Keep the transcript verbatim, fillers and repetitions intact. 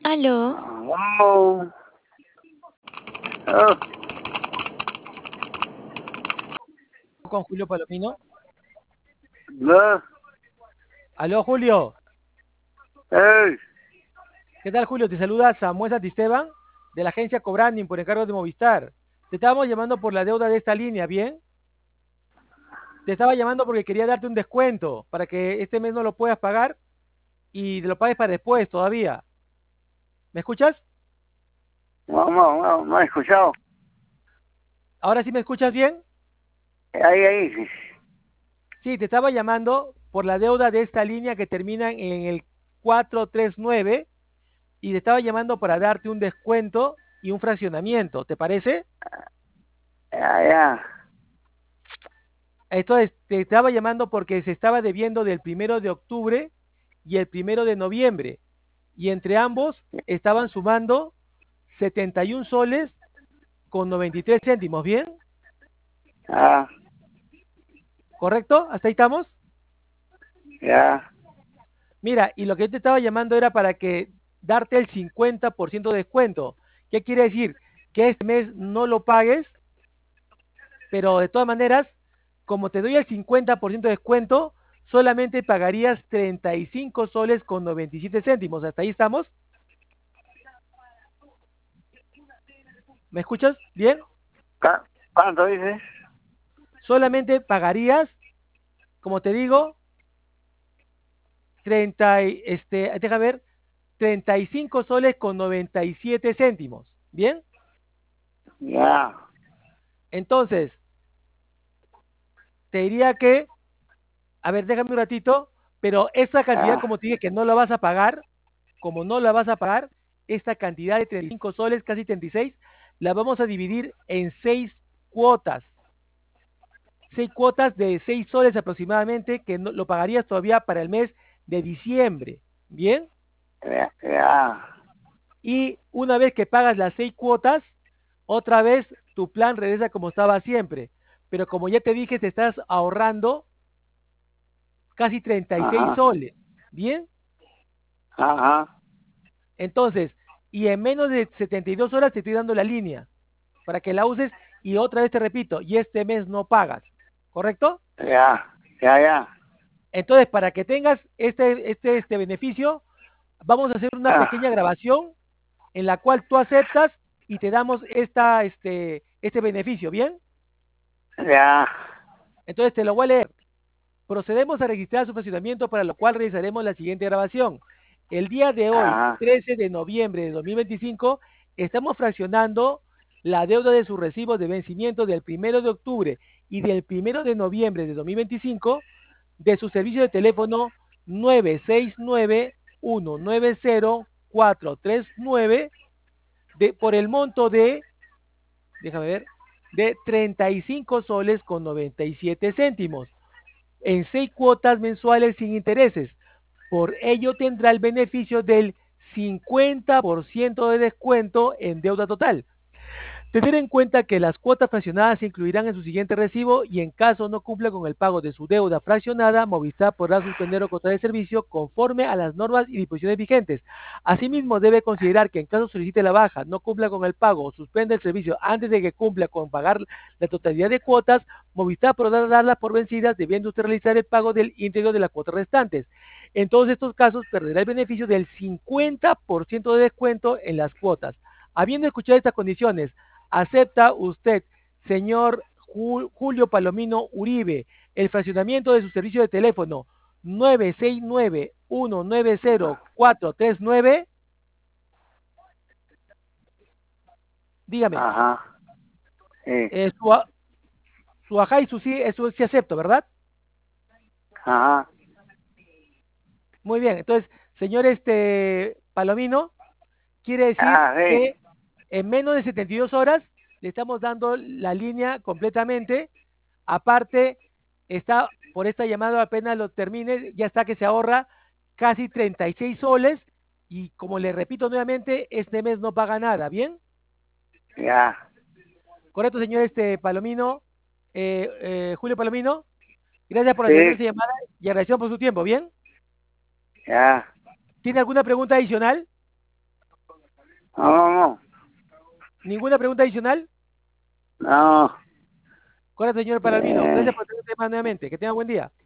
Aló. Oh, oh, Con Julio Palomino. no, Aló, Julio. hey, ¿Qué tal, Julio? Te saluda Samuel Santisteban de la agencia Cobranding por encargo de Movistar. Te estábamos llamando por la deuda de esta línea, ¿bien? Te estaba llamando porque quería darte un descuento para que este mes no lo puedas pagar y te lo pagues para después todavía. ¿Me escuchas? no, no, no, no he escuchado. ¿Ahora sí me escuchas bien? Ahí, ahí, Sí, te estaba llamando por la deuda de esta línea que termina en el cuatro tres nueve y te estaba llamando para darte un descuento y un fraccionamiento. ¿Te parece? ya, ya, Entonces, te estaba llamando porque se estaba debiendo del primero de octubre y el primero de noviembre. Y entre ambos estaban sumando setenta y un soles con noventa y tres céntimos. ¿Bien? ya, ¿Correcto? ¿Hasta ahí estamos? ya, Mira, y lo que yo te estaba llamando era para que darte el cincuenta por ciento de descuento. ¿Qué quiere decir? Que este mes no lo pagues, pero de todas maneras, como te doy el cincuenta por ciento de descuento, solamente pagarías treinta y cinco soles con noventa y siete céntimos. ¿Hasta ahí estamos? ¿Me escuchas bien? ¿Cu- ¿Cuánto dices? Solamente pagarías, como te digo, treinta, y- este, deja ver, treinta y cinco soles con noventa y siete céntimos. ¿Bien? Ya, Entonces, te diría que, a ver, déjame un ratito, pero esta cantidad, ya, como te dije, que no la vas a pagar, como no la vas a pagar, esta cantidad de treinta y cinco soles, casi treinta y seis, la vamos a dividir en seis cuotas. Seis cuotas de seis soles aproximadamente, que no, lo pagarías todavía para el mes de diciembre. ¿Bien? ya, ya, Y una vez que pagas las seis cuotas, otra vez tu plan regresa como estaba siempre. Pero como ya te dije, te estás ahorrando casi treinta y seis ajá, soles. ¿Bien? ajá, Entonces, y en menos de setenta y dos horas te estoy dando la línea para que la uses y otra vez te repito, y este mes no pagas, ¿correcto? ya, ya, ya, Entonces, para que tengas este, este, este beneficio, vamos a hacer una ah, pequeña grabación en la cual tú aceptas y te damos esta, este, este beneficio, ¿bien? ya, Entonces te lo voy a leer. Procedemos a registrar su funcionamiento, para lo cual realizaremos la siguiente grabación. El día de hoy, ajá, trece de noviembre de dos mil veinticinco, estamos fraccionando la deuda de sus recibos de vencimiento del primero de octubre y del primero de noviembre de dos mil veinticinco de su servicio de teléfono nueve seis nueve uno nueve cero cuatro tres nueve de, por el monto de, déjame ver, de treinta y cinco soles con noventa y siete céntimos en seis cuotas mensuales sin intereses. Por ello tendrá el beneficio del cincuenta por ciento de descuento en deuda total. Tener en cuenta que las cuotas fraccionadas se incluirán en su siguiente recibo y en caso no cumpla con el pago de su deuda fraccionada, Movistar podrá suspender o cortar el servicio conforme a las normas y disposiciones vigentes. Asimismo, debe considerar que en caso solicite la baja, no cumpla con el pago o suspenda el servicio antes de que cumpla con pagar la totalidad de cuotas, Movistar podrá darlas por vencidas, debiendo usted realizar el pago del íntegro de las cuotas restantes. En todos estos casos, perderá el beneficio del cincuenta por ciento de descuento en las cuotas. Habiendo escuchado estas condiciones, ¿acepta usted, señor Julio Palomino Uribe, el fraccionamiento de su servicio de teléfono nueve seis nueve uno nueve cero cuatro tres nueve? Dígame, ajá, sí, eh, su, su ajá y su sí, eso sí acepto, ¿verdad? ajá, Muy bien, entonces, señor este Palomino, quiere decir ah, sí, que en menos de setenta y dos horas le estamos dando la línea completamente. Aparte, está por esta llamada, apenas lo termine, ya está que se ahorra casi treinta y seis soles y como le repito nuevamente, este mes no paga nada, ¿bien? ya, Correcto, señor este Palomino, eh, eh, Julio Palomino, gracias por atender sí, esa llamada y agradecemos por su tiempo, ¿bien? ya. ¿Tiene alguna pregunta adicional? No, no, ¿Ninguna pregunta adicional? no. Correcto, señor Palalmino. Eh, Gracias por tener el tema nuevamente. Que tenga buen día.